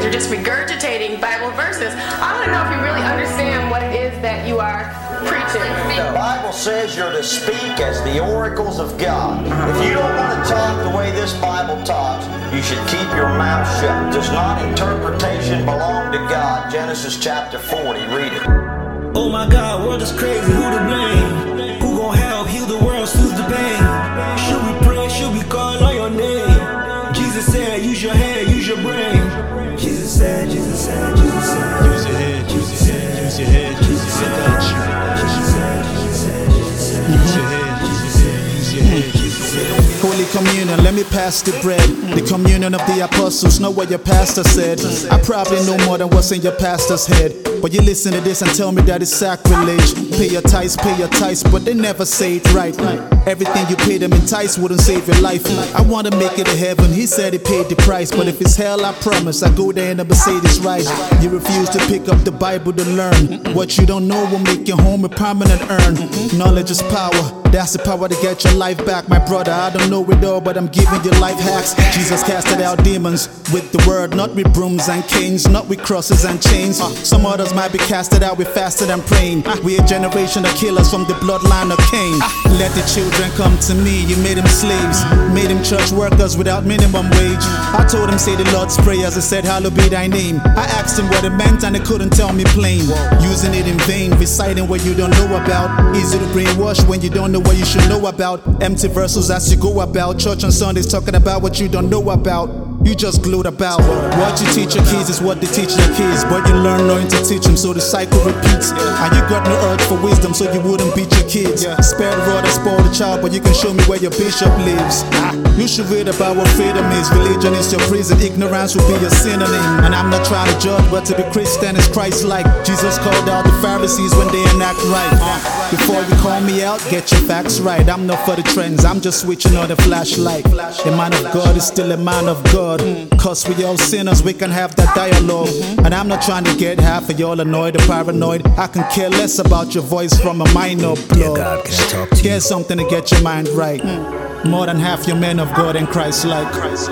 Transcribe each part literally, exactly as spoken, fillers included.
because you're just regurgitating Bible verses. I want to know if you really understand what it is that you are preaching. The Bible says you're to speak as the oracles of God. If you don't want to talk the way this Bible talks, you should keep your mouth shut. Does not interpretation belong to God? Genesis chapter forty, read it. Oh my God, world is crazy, who to blame? Who gon' help heal the world, soothe the pain? Should we pray, should we call on your name? Jesus said, use your head, use your brain. Jesus said, Jesus said, Jesus said, use your head, use your head, use your head, Jesus said, got you. Jesus said, Jesus said, Jesus said, use your head, Jesus said, use your head, Jesus said. Holy Communion, let me pass the bread. The communion of the apostles, know what your pastor said. I probably know more than what's in your pastor's head, but you listen to this and tell me that it's sacrilege. Pay your tithes, pay your tithes, but they never say it right. Everything you pay them in tithes wouldn't save your life. I want to make it to heaven, he said he paid the price, but if it's hell, I promise I go there and a Mercedes ride. You refuse to pick up the Bible to learn. What you don't know will make your home a permanent urn. Knowledge is power, that's the power to get your life back. My brother, I don't know it all, but I'm giving you life hacks. Jesus casted out demons with the word, not with brooms and canes, not with crosses and chains. Some others might be casted out with fasting and praying. We a generation of killers from the bloodline of Cain. Let the children come to me, you made them slaves, made them church workers without minimum wage. I told them say the Lord's prayers, I said hallowed be thy name. I asked them what it meant and they couldn't tell me plain. Using it in vain, reciting what you don't know about. Easy to brainwash when you don't know what you should know about. Empty verses as you go about. Church on Sundays talking about what you don't know about. You just glued about. What you teach your kids is what they teach their kids, but you learn knowing to teach them, so the cycle repeats. And you got no urge for wisdom, so you wouldn't beat your kids. Spare the rod and spoil the child, but you can show me where your bishop lives. You should read about what freedom is. Religion is your prison, ignorance will be your synonym. And I'm not trying to judge, but to be Christian is Christ-like. Jesus called out the Pharisees when they enact right. Before you call me out, get your facts right. I'm not for the trends, I'm just switching on the flashlight. The man of God is still a man of God. Cause we all sinners, we can have that dialogue. And I'm not trying to get half of y'all annoyed or paranoid. I can care less about your voice from a minor blog. Yeah, God, can I talk to you? Get something to get your mind right. More than half your men of God and Christ-like.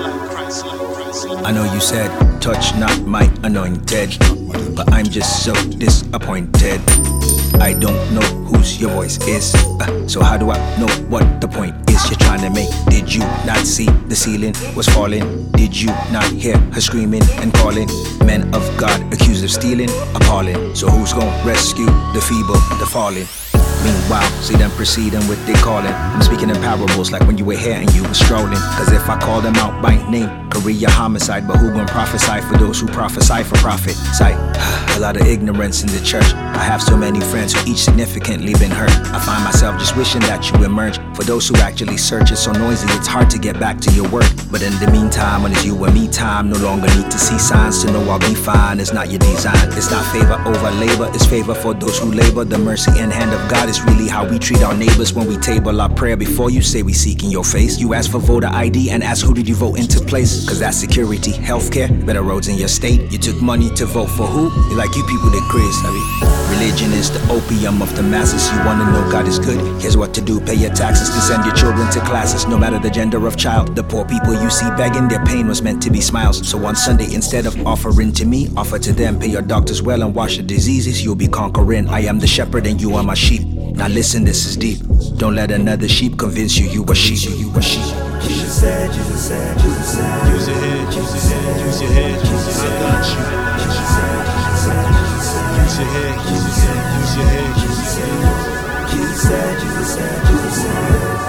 I know you said, touch not my anointed, but I'm just so disappointed. I don't know whose your voice is, uh, so how do I know what the point is you're trying to make? Did you not see the ceiling was falling? Did you not hear her screaming and calling? Men of God accused of stealing, appalling. So who's gonna rescue the feeble, the fallen? Meanwhile, see them proceeding with their calling. I'm speaking in parables like when you were here and you were strolling. Cause if I call them out by name, career homicide, but who gon' prophesy for those who prophesy for profit? Sight, a lot of ignorance in the church. I have so many friends who each significantly been hurt. I find myself just wishing that you emerge. For those who actually search, it's so noisy, it's hard to get back to your work. But in the meantime, when it's you and me time, no longer need to see signs to know I'll be fine. It's not your design, it's not favor over labor, it's favor for those who labor. The mercy and hand of God is really how we treat our neighbors when we table our prayer. Before you say we seek in your face, you ask for voter I D and ask who did you vote into place. Cause that's security, healthcare, better roads in your state. You took money to vote for who? You're like you people that crazy. I mean, religion is the opium of the masses. You wanna know God is good? Here's what to do, pay your taxes to send your children to classes. No matter the gender of child, the poor people you see begging, their pain was meant to be smiles. So on Sunday, instead of offering to me, offer to them. Pay your doctors well and wash the diseases you'll be conquering. I am the shepherd and you are my sheep. Now listen, this is deep. Don't let another sheep convince you you a sheep. You a sheep. Jesus said, Jesus said, Jesus said, use your head, use your head, use your head, Jesus said, I got you. Jesus said, Jesus said, use your head, use your head, use your head, Jesus said, Jesus said, Jesus said, Jesus said.